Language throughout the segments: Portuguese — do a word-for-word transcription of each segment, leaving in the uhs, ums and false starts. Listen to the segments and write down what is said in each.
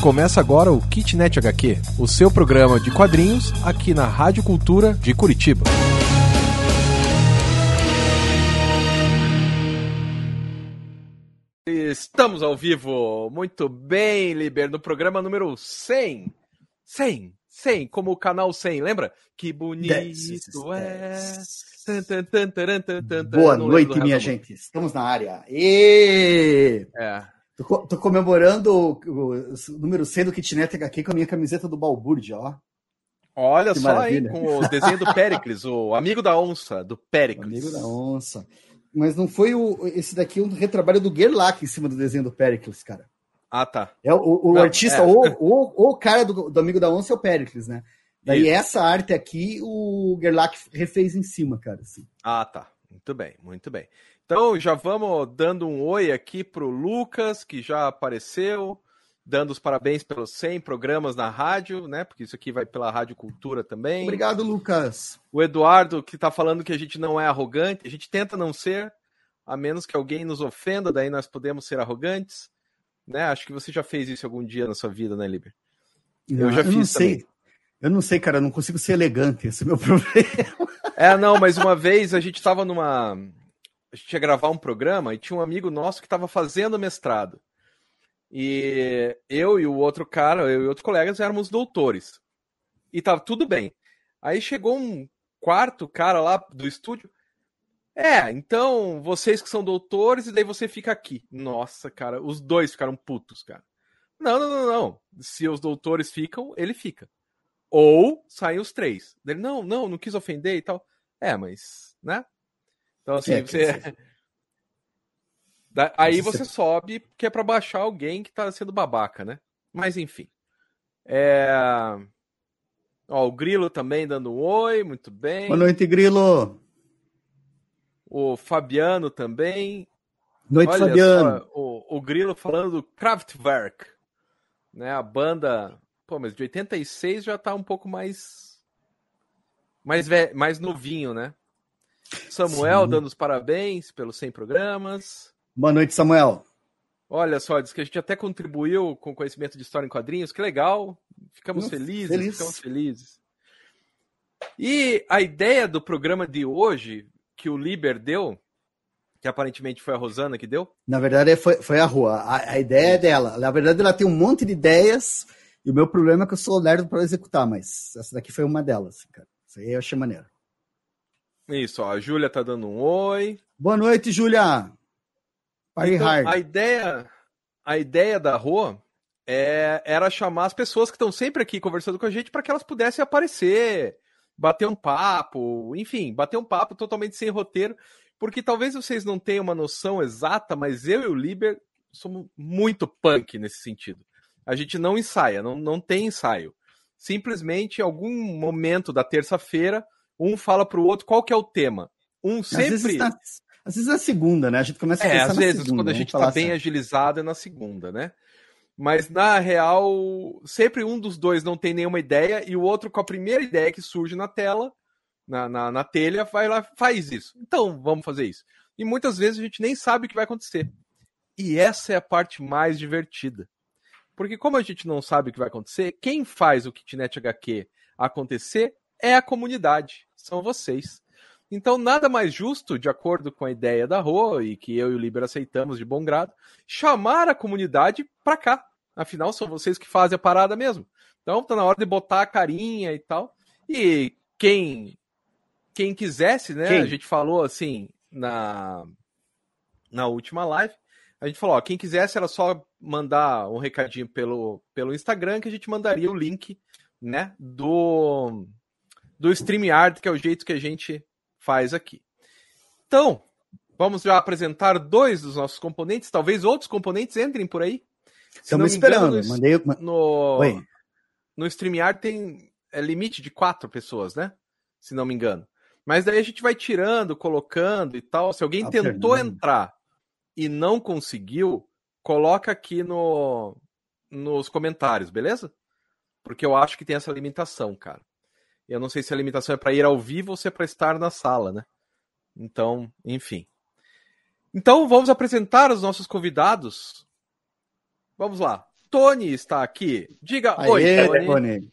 Começa agora o Kitnet agá quê, o seu programa de quadrinhos aqui na Rádio Cultura de Curitiba. Estamos ao vivo, muito bem, Liber, no programa número cem. cem, cem, como o canal cem, lembra? Que bonito dez, é. Tan, tan, tan, tan, tan, tan, Boa noite, minha gente. Estamos na área. E... É. Tô, tô comemorando o, o, o número cem do Kitnet agá quê com a minha camiseta do Balbúrdia, ó. Olha que só, maravilha. Hein, com o desenho do Péricles, o amigo da onça, do Péricles. O amigo da onça. Mas não foi o, esse daqui um retrabalho do Gerlach em cima do desenho do Péricles, cara. Ah, tá. É o, o não, artista, é. ou o, o cara do, do amigo da onça é o Péricles, né? Daí Isso. Essa arte aqui, o Gerlach refez em cima, cara. Assim. Ah, tá. Muito bem, muito bem. Então, já vamos dando um oi aqui pro Lucas, que já apareceu, dando os parabéns pelos cem programas na rádio, né? Porque isso aqui vai pela Rádio Cultura também. Obrigado, Lucas. O Eduardo, que tá falando que a gente não é arrogante, a gente tenta não ser, a menos que alguém nos ofenda, daí nós podemos ser arrogantes, né? Acho que você já fez isso algum dia na sua vida, né, Liber? Eu já eu fiz não sei. Também. Eu não sei, cara, eu não consigo ser elegante, esse é o meu problema. É, não, mas uma vez a gente tava numa... A gente ia gravar um programa e tinha um amigo nosso que estava fazendo mestrado. E eu e o outro cara, eu e outros colegas éramos doutores. E tava tudo bem. Aí chegou um quarto cara lá do estúdio. É, então vocês que são doutores e daí você fica aqui. Nossa, cara, os dois ficaram putos, cara. Não, não, não, não. Se os doutores ficam, ele fica. Ou saem os três. Ele, não, não, não quis ofender e tal. É, mas, né? Então, assim, é, você... Da... Aí você sobe, que é pra baixar alguém que tá sendo babaca, né? Mas, enfim. É... Ó, o Grilo também dando um oi, muito bem. Boa noite, Grilo. O Fabiano também. Noite, Olha Fabiano. Só, o, o Grilo falando do Kraftwerk, né? A banda... Pô, mas de oitenta e seis já tá um pouco mais... Mais, ve... mais novinho, né? Samuel Sim. dando os parabéns pelos cem programas. Boa noite, Samuel. Olha só, diz que a gente até contribuiu com conhecimento de história em quadrinhos. Que legal. Ficamos Nossa, felizes, feliz. ficamos felizes. E a ideia do programa de hoje, que o Liber deu, que aparentemente foi a Rosana que deu? Na verdade, foi, foi a Rua. A, a ideia é dela. Na verdade, ela tem um monte de ideias e o meu problema é que eu sou lerdo para executar, mas essa daqui foi uma delas, cara. Isso aí eu achei maneiro. Isso, ó, a Júlia tá dando um oi. Boa noite, Júlia. Então, a ideia, a ideia da Rô é, era chamar as pessoas que estão sempre aqui conversando com a gente para que elas pudessem aparecer, bater um papo, enfim, bater um papo totalmente sem roteiro, porque talvez vocês não tenham uma noção exata, mas eu e o Liber somos muito punk nesse sentido. A gente não ensaia, não, não tem ensaio. Simplesmente, em algum momento da terça-feira, um fala pro outro qual que é o tema. Um sempre... Às vezes, na, às vezes na segunda, né? A gente começa a pensar É, às na vezes, segunda, quando a gente tá bem certo. agilizado, é na segunda, né? Mas, na real, sempre um dos dois não tem nenhuma ideia e o outro, com a primeira ideia que surge na tela, na, na, na telha, vai lá faz isso. Então, vamos fazer isso. E muitas vezes a gente nem sabe o que vai acontecer. E essa é a parte mais divertida. Porque como a gente não sabe o que vai acontecer, quem faz o Kitnet agá quê acontecer é a comunidade, são vocês. Então, nada mais justo, de acordo com a ideia da Rô, e que eu e o Liber aceitamos de bom grado, chamar a comunidade pra cá. Afinal, são vocês que fazem a parada mesmo. Então, tá na hora de botar a carinha e tal. E quem, quem quisesse, né, quem? A gente falou assim, na, na última live, a gente falou, ó, quem quisesse era só mandar um recadinho pelo, pelo Instagram, que a gente mandaria o link, né, do... do StreamYard, que é o jeito que a gente faz aqui. Então, vamos já apresentar dois dos nossos componentes, talvez outros componentes entrem por aí. Estamos esperando. No, Mandei... no, Oi. no StreamYard tem é, limite de quatro pessoas, né? Se não me engano. Mas daí a gente vai tirando, colocando e tal. Se alguém tentou entrar e não conseguiu, coloca aqui no, nos comentários, beleza? Porque eu acho que tem essa limitação, cara. Eu não sei se a limitação é para ir ao vivo ou se é para estar na sala, né? Então, enfim. Então, vamos apresentar os nossos convidados. Vamos lá. Tony está aqui. Diga Aê, oi, Tony. Tony.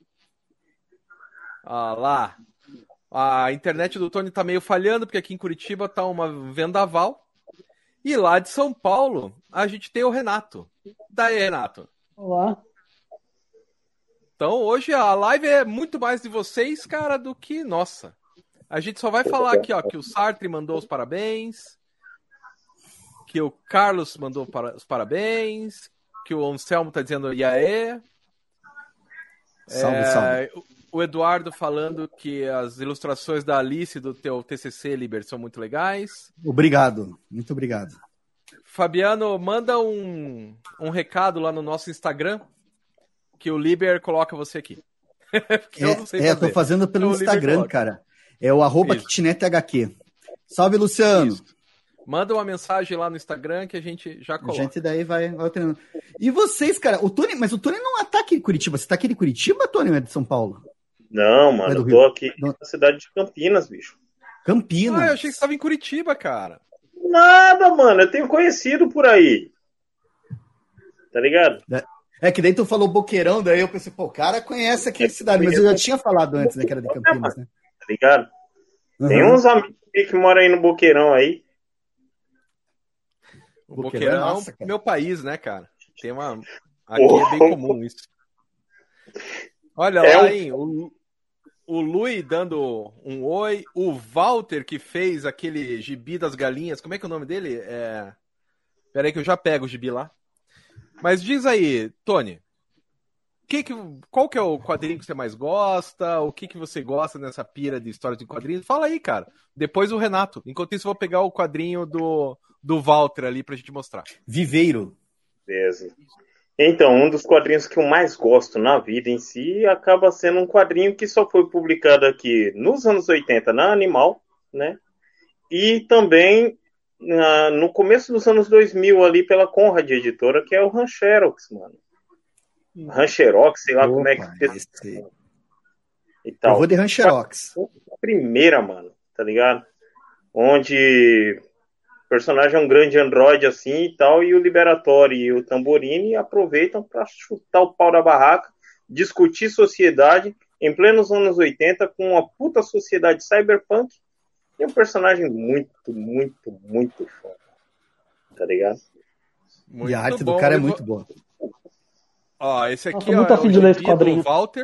Ah lá. A internet do Tony tá meio falhando, porque aqui em Curitiba tá uma vendaval. E lá de São Paulo, a gente tem o Renato. Daí, Renato. Olá. Então, hoje a live é muito mais de vocês, cara, do que nossa. A gente só vai falar aqui, ó, que o Sartre mandou os parabéns, que o Carlos mandou para, os parabéns, que o Anselmo tá dizendo iaê. Salve, é, salve. O Eduardo falando que as ilustrações da Alice do teu T C C, Liber, são muito legais. Obrigado, muito obrigado. Fabiano, manda um, um recado lá no nosso Instagram, que o Liber coloca você aqui. É, eu não sei é, eu tô fazendo pelo então, Instagram, cara. É o arroba kitnethq. Salve, Luciano. Isso. Manda uma mensagem lá no Instagram que a gente já coloca. A gente daí vai, vai treinando. E vocês, cara, o Tony, mas o Tony não tá aqui em Curitiba. Você tá aqui em Curitiba, Tony, ou é de São Paulo? Não, mano, é eu tô aqui não. na cidade de Campinas, bicho. Campinas? Ah, eu achei que você tava em Curitiba, cara. Nada, mano, eu tenho conhecido por aí. Tá ligado? É. É que daí tu falou Boqueirão, daí eu pensei, pô, o cara conhece aqui a cidade, mas eu já tinha falado antes, né, que era de Campinas, né? Tá ligado? Uhum. Tem uns amigos que moram aí no Boqueirão aí. O Boqueirão, Boqueirão é nossa, meu país, né, cara? Tem uma... Aqui oh. é bem comum isso. Olha é lá, um... hein, o, o Lui dando um oi, o Walter que fez aquele gibi das galinhas, como é que é o nome dele? É... Peraí que eu já pego o gibi lá. Mas diz aí, Tony, que que, qual que é o quadrinho que você mais gosta? O que, que você gosta nessa pira de história de quadrinhos? Fala aí, cara. Depois o Renato. Enquanto isso, eu vou pegar o quadrinho do, do Walter ali pra gente mostrar. Viveiro. Beleza. Então, um dos quadrinhos que eu mais gosto na vida em si acaba sendo um quadrinho que só foi publicado aqui nos anos oitenta na Animal, né? E também na, no começo dos anos dois mil ali pela Conrad Editora, que é o Rancherox, mano. Rancherox, sei lá Opa, como é que fez. Esse... E tal. Eu vou de Rancherox. A primeira, mano, tá ligado? Onde o personagem é um grande androide assim e tal, e o Liberatori e o Tamborini aproveitam pra chutar o pau da barraca, discutir sociedade em plenos anos oitenta com uma puta sociedade cyberpunk e um personagem muito, muito, muito foda. Tá ligado? Muito e a arte bom, do cara é muito boa. Ó, esse aqui Nossa, muito ó, afim de ler esse quadrinho. do Walter.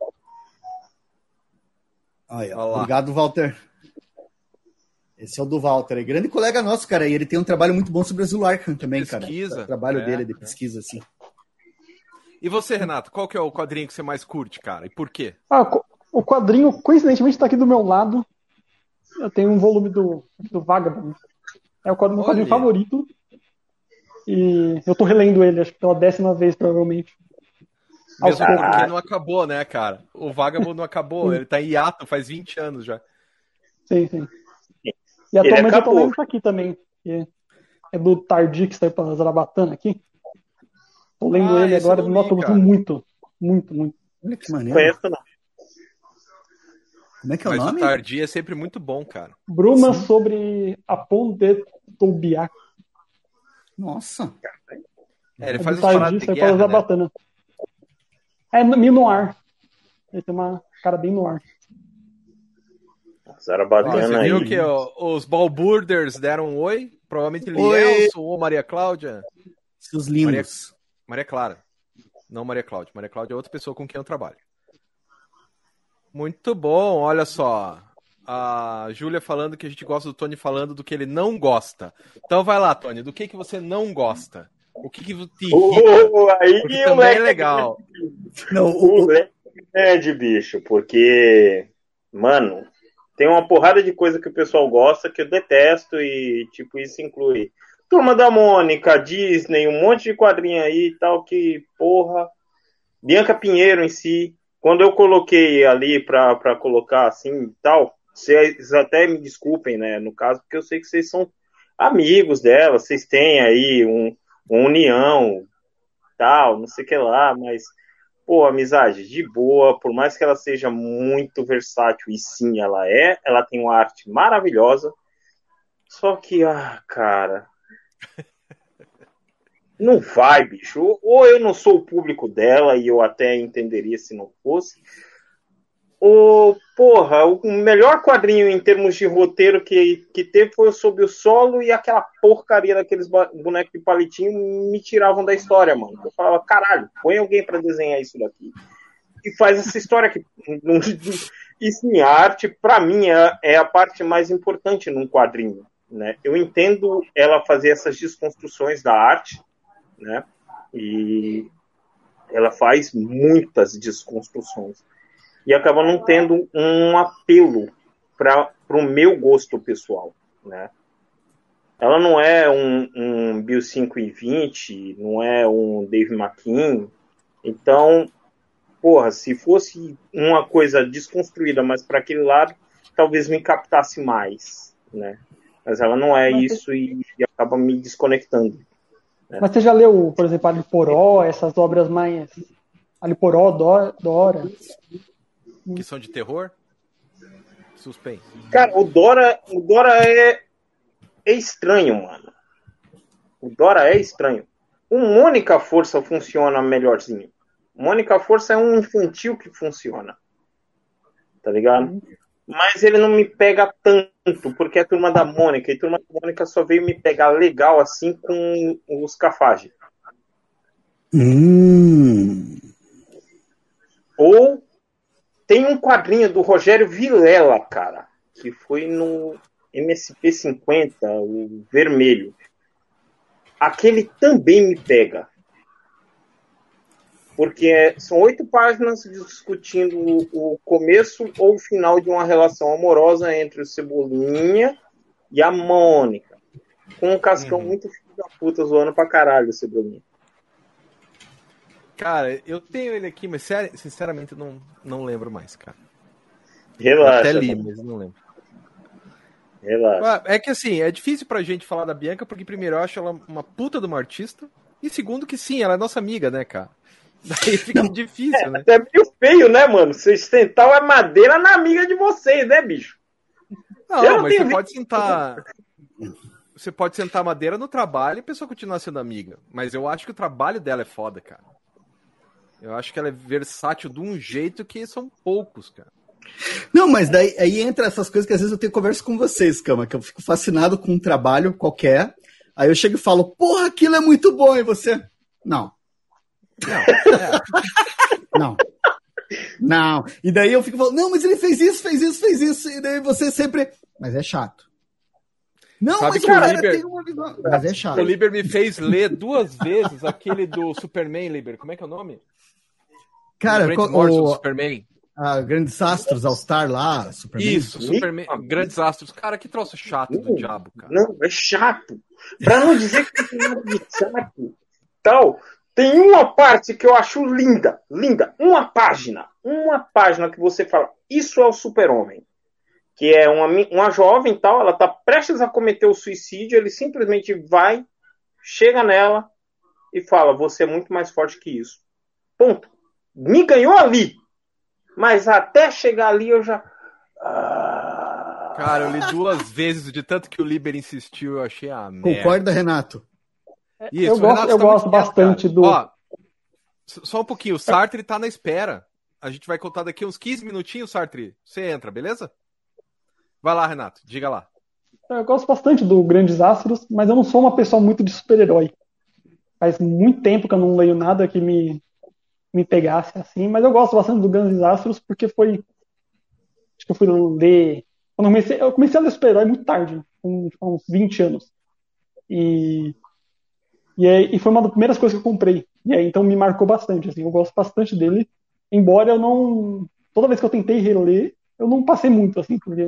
Aí, ó. Obrigado, Walter. Esse é o do Walter, é grande colega nosso, cara, e ele tem um trabalho muito bom sobre a Zul Arkham também, pesquisa, cara. O trabalho é, dele de pesquisa, assim. E você, Renato, qual que é o quadrinho que você mais curte, cara, e por quê? Ah, o quadrinho, coincidentemente, tá aqui do meu lado. Eu tenho um volume do, do Vagabond. É o quadrinho, meu quadrinho favorito. E eu tô relendo ele, acho que pela décima vez, provavelmente. Mesmo porque ah. não acabou, né, cara? O Vagabond não acabou, ele tá em hiato faz vinte anos já. Sim, sim. E atualmente eu tô lendo isso aqui também. Que é do Tardi, que saiu pra Zarabatana aqui. Tô lendo ah, ele agora, eu noto muito, muito, muito. Olha que maneiro. Conheço, não. Como é que é o Mas nome? Mas o Tardi é sempre muito bom, cara. Bruma Sim. sobre a Ponte Toubiac. Nossa. É, ele faz é umas paradas de guerra, né? É meio no ar. Ele tem uma cara bem no ar. Zarabatana Você aí. viu que ó, os Balburders deram um oi? Provavelmente Lielson ou Maria Cláudia. Seus lindos. Maria, Maria Clara. Não Maria Cláudia. Maria Cláudia é outra pessoa com quem eu trabalho. Muito bom, olha só. A Júlia falando que a gente gosta do Tony falando do que ele não gosta. Então vai lá, Tony, do que, que você não gosta? O que, que te irrita? Uh, aí porque também é legal. Não, o é de bicho, porque, mano, tem uma porrada de coisa que o pessoal gosta que eu detesto e, tipo, isso inclui Turma da Mônica, Disney, um monte de quadrinho aí e tal que, porra, Bianca Pinheiro em si. Quando eu coloquei ali pra, pra colocar assim e tal, vocês até me desculpem, né, no caso, porque eu sei que vocês são amigos dela, vocês têm aí um, uma união, tal, não sei o que lá, mas, pô, amizade, de boa, por mais que ela seja muito versátil, e sim, ela é, ela tem uma arte maravilhosa, só que, ah, cara, Não vai, bicho. Ou eu não sou o público dela, e eu até entenderia se não fosse. Ou, porra, o melhor quadrinho em termos de roteiro que, que teve foi Sob o Solo, e aquela porcaria daqueles bonecos de palitinho me tiravam da história, mano. Eu falava, caralho, põe alguém pra desenhar isso daqui. E faz essa história aqui. E sim, a arte, pra mim, é, é a parte mais importante num quadrinho, né? Eu entendo ela fazer essas desconstruções da arte, né? E ela faz muitas desconstruções e acaba não tendo um apelo para o meu gosto pessoal, né? Ela não é um, um Bill cinco e vinte, não é um Dave McKean. Então, porra, se fosse uma coisa desconstruída, mas para aquele lado, talvez me captasse mais, né? Mas ela não é mas isso e, e acaba me desconectando. Né? Mas você já leu, por exemplo, Aliporó, essas obras mais... Aliporó, Dora? Que são de terror? Suspense. Cara, o Dora, o Dora é, é estranho, mano. O Dora é estranho. O Mônica Força funciona melhorzinho. Mônica Força é um infantil que funciona. Tá ligado? Mas ele não me pega tanto, porque é a Turma da Mônica. E a Turma da Mônica só veio me pegar legal assim com os Cafage. Hum. Ou tem um quadrinho do Rogério Vilela, cara, que foi no M S P cinquenta, o vermelho. Aquele também me pega. Porque são oito páginas discutindo o começo ou o final de uma relação amorosa entre o Cebolinha e a Mônica. Com um cascão uhum. muito filho da puta zoando pra caralho o Cebolinha. Cara, eu tenho ele aqui, mas sinceramente não, não lembro mais, cara. Relaxa. Até li, mas não lembro. Relaxa. É que assim, é difícil pra gente falar da Bianca, porque primeiro eu acho ela uma puta de uma artista, e segundo que sim, ela é nossa amiga, né, cara? Daí fica não, difícil, é, né? É meio feio, né, mano? Vocês sentar a madeira na amiga de vocês, né, bicho? Não, não mas você visto. pode sentar... Você pode sentar a madeira no trabalho e a pessoa continuar sendo amiga. Mas eu acho que o trabalho dela é foda, cara. Eu acho que ela é versátil de um jeito que são poucos, cara. Não, mas daí aí entra essas coisas que às vezes eu tenho conversa com vocês, Cama, que eu fico fascinado com um trabalho qualquer, aí eu chego e falo, porra, aquilo é muito bom, e você? Não. Não. É. Não. Não. E daí eu fico falando, não, mas ele fez isso, fez isso, fez isso, e daí você sempre, mas é chato. Não, Sabe mas que o cara Liber... tem uma visão. Mas é chato. O Liber me fez ler duas vezes aquele do Superman, Liber. Como é que é o nome? Cara, o... do Superman. Ah, Grandes Astros, All-Star lá, Superman. Isso, Superman, Grandes Astros. Cara, que troço chato não, do diabo, cara. Não, é chato. Pra não dizer que é chato. Tal, tem uma parte que eu acho linda, linda. Uma página, uma página que você fala, isso é o Super-Homem. Que é uma, uma jovem tal, ela tá prestes a cometer o suicídio, ele simplesmente vai, chega nela e fala, você é muito mais forte que isso. Ponto. Me ganhou ali. Mas até chegar ali eu já... Ah... Cara, eu li duas vezes, de tanto que o Liber insistiu, eu achei a merda. Concorda, Renato? Isso, eu gosto, eu tá gosto bastante do... Ó, só um pouquinho, o Sartre tá na espera. A gente vai contar daqui uns quinze minutinhos, Sartre. Você entra, beleza? Vai lá, Renato, diga lá. Eu gosto bastante do Grandes Astros, mas eu não sou uma pessoa muito de super-herói. Faz muito tempo que eu não leio nada que me, me pegasse assim, mas eu gosto bastante do Grandes Astros porque foi... Acho que eu fui ler... Quando eu, comecei, eu comecei a ler super-herói muito tarde, com uns vinte anos. E, e, aí, e foi uma das primeiras coisas que eu comprei. E aí, então me marcou bastante. Assim, eu gosto bastante dele, embora eu não... Toda vez que eu tentei reler, eu não passei muito, assim, porque...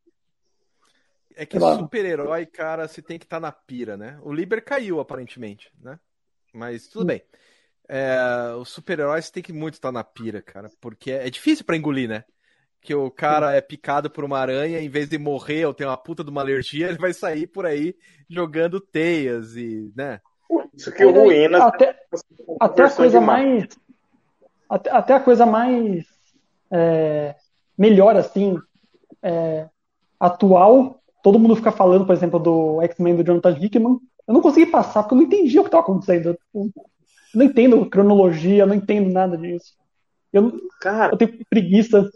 É que super-herói, cara, você tem que estar tá na pira, né? O Liber caiu, aparentemente, né? Mas tudo hum. bem. É, o super-herói você tem que muito estar tá na pira, cara, porque é, é difícil pra engolir, né? Que o cara é picado por uma aranha, em vez de morrer ou ter uma puta de uma alergia, ele vai sair por aí jogando teias e, né? Isso que o Ruína... Até, até a coisa mais... Até, até a coisa mais... É, melhor, assim, é, atual... Todo mundo fica falando, por exemplo, do X-Men do Jonathan Hickman, eu não consegui passar, porque eu não entendia o que estava acontecendo. Eu não entendo cronologia, eu não entendo nada disso. Eu, Cara, eu tenho preguiça.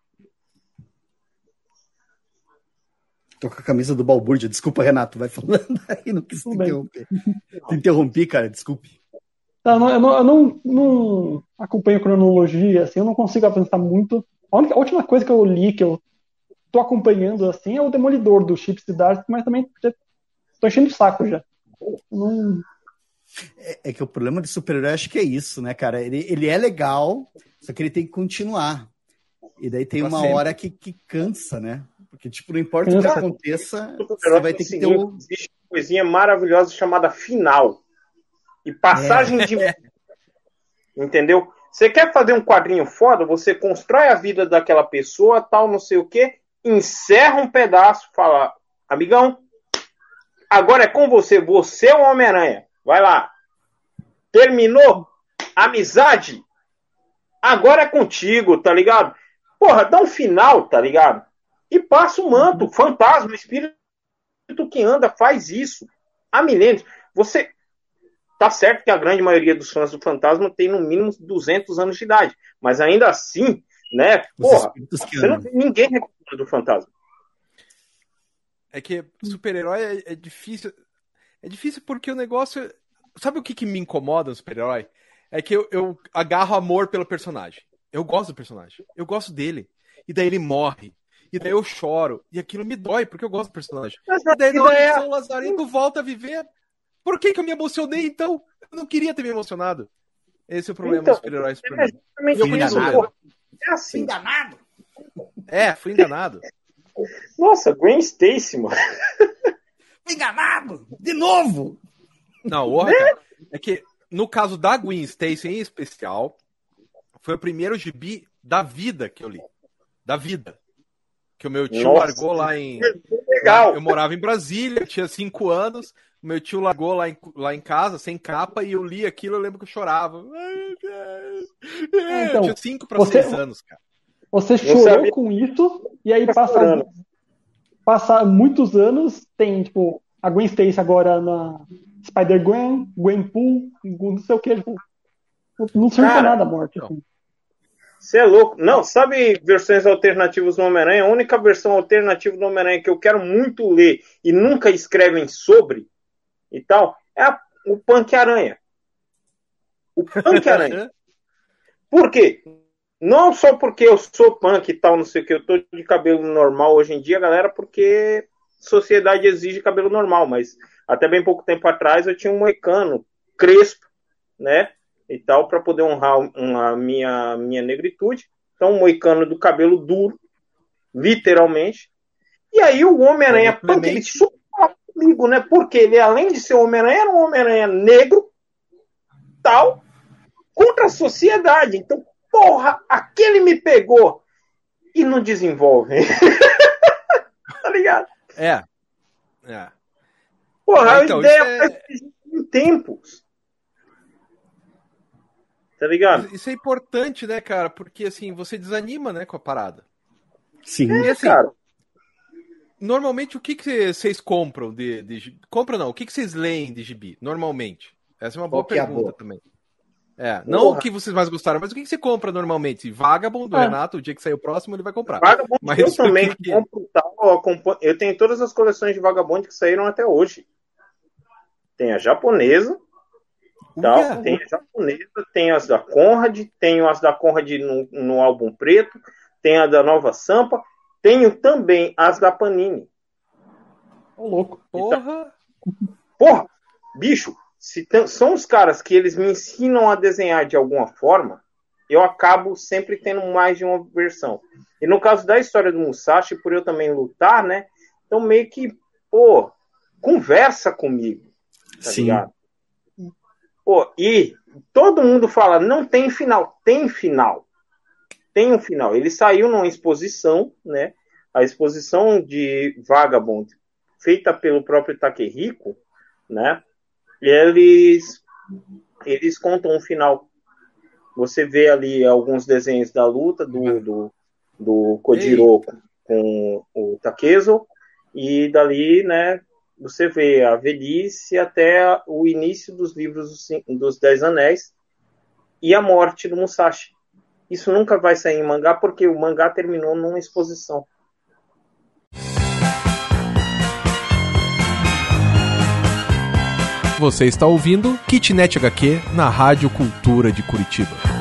Tô com a camisa do Balbúrdia. Desculpa, Renato, vai falando aí, não quis te interromper. Te interrompi, cara, desculpe. Não, eu não, eu, não, eu não, não acompanho cronologia, assim, eu não consigo avançar muito. A, única, a última coisa que eu li, que eu tô acompanhando, assim, é o Demolidor do Chip Zdarsky, mas também já tô enchendo o saco já. Não... É, é que o problema de super-herói acho que é isso, né, cara? Ele, ele é legal, só que ele tem que continuar. E daí tem uma sempre. hora que, que cansa, né? Porque, tipo, não importa o que Cansa. aconteça, o você vai ter que ter o... Existe uma coisinha maravilhosa chamada final. E passagem É. de... Entendeu? Você quer fazer um quadrinho foda, você constrói a vida daquela pessoa, tal, não sei o quê, encerra um pedaço, fala, amigão, agora é com você, você é o Homem-Aranha. Vai lá. Terminou? Amizade? Agora é contigo, tá ligado? Porra, dá um final, tá ligado? E passa o manto, fantasma, espírito que anda, faz isso. Há milênios. Você... Tá certo que a grande maioria dos fãs do Fantasma tem no mínimo duzentos anos de idade. Mas ainda assim, né? Porra, você não tem ninguém reclamando do Fantasma. É que super-herói é, é difícil. É difícil porque o negócio... Sabe o que, que me incomoda no super-herói? É que eu, eu agarro amor pelo personagem. Eu gosto do personagem. Eu gosto dele. E daí ele morre. E daí eu choro. E aquilo me dói, porque eu gosto do personagem. Mas e daí na hora é... que São Lazarento volta a viver... Por que, que eu me emocionei, então? Eu não queria ter me emocionado. Esse é o problema então, dos super-heróis pra é mim. Eu enganado. É assim. Fui enganado. É, fui enganado. Nossa, Gwen Stacy, mano. Fui enganado! De novo! Não, porra, cara. É que, no caso da Gwen Stacy em especial, foi o primeiro gibi da vida que eu li. Da vida. Que o meu tio Nossa, largou lá em... Legal. Lá, eu morava em Brasília, tinha cinco anos, o meu tio largou lá em, lá em casa, sem capa, e eu li aquilo, eu lembro que eu chorava. É, então, eu tinha cinco para você, seis anos, cara. Você chorou com isso, e aí passa, passa muitos anos, tem, tipo, a Gwen Stacy agora na Spider-Gwen, Gwenpool, não sei o que, tipo, não serve pra nada a morte. Assim. Você é louco. Não, sabe versões alternativas do Homem-Aranha? A única versão alternativa do Homem-Aranha que eu quero muito ler e nunca escrevem sobre e tal, é a, o Punk-Aranha. O Punk-Aranha. Por quê? Não só porque eu sou punk e tal, não sei o que, eu tô de cabelo normal hoje em dia, galera, porque sociedade exige cabelo normal, mas até bem pouco tempo atrás eu tinha um moicano crespo, né? E tal, para poder honrar a minha, minha negritude. Então, um moicano do cabelo duro, literalmente. E aí o Homem-Aranha punk, ele super comigo, né? Porque ele, além de ser Homem-Aranha, era um Homem-Aranha negro, tal, contra a sociedade. Então, porra, aquele me pegou e não desenvolve. Tá ligado? É. É. Porra, é, então, a ideia é... faz em tempos. Tá ligado? Isso é importante, né, cara? Porque, assim, você desanima, né, com a parada. Sim. É, e, assim, cara. Normalmente, o que que vocês compram de, de... Compram não, o que que vocês leem de gibi, normalmente? Essa é uma boa Qual que é a pergunta boa? também. É, não Porra. o que vocês mais gostaram, mas o que que você compra normalmente? Vagabond do Ah. Renato, o dia que sair o próximo, ele vai comprar. Vagabond, Mas eu o também que que- compro tal. Eu, acompanho- eu tenho todas as coleções de Vagabond que saíram até hoje. Tem a japonesa, tal, Uia! tem a japonesa, tem as da Conrad, tenho as da Conrad no, no álbum preto, tem a da Nova Sampa, tenho também as da Panini. Ô, louco. Porra! Porra, bicho, se tem- são os caras que eles me ensinam a desenhar de alguma forma, eu acabo sempre tendo mais de uma versão. E no caso da história do Musashi, por eu também lutar, né? Então meio que, pô, conversa comigo, tá Sim. ligado? Pô, e todo mundo fala, não tem final. Tem final. Tem um final. Ele saiu numa exposição, né? A exposição de Vagabond, feita pelo próprio Takehiko, né? E eles, eles contam um final. Você vê ali alguns desenhos da luta do, do, do Kojiro com o Takezo, e dali, né, você vê a velhice até o início dos livros dos, dos Dez Anéis e a morte do Musashi. Isso nunca vai sair em mangá, porque o mangá terminou numa exposição. Você está ouvindo Kitnet H Q na Rádio Cultura de Curitiba.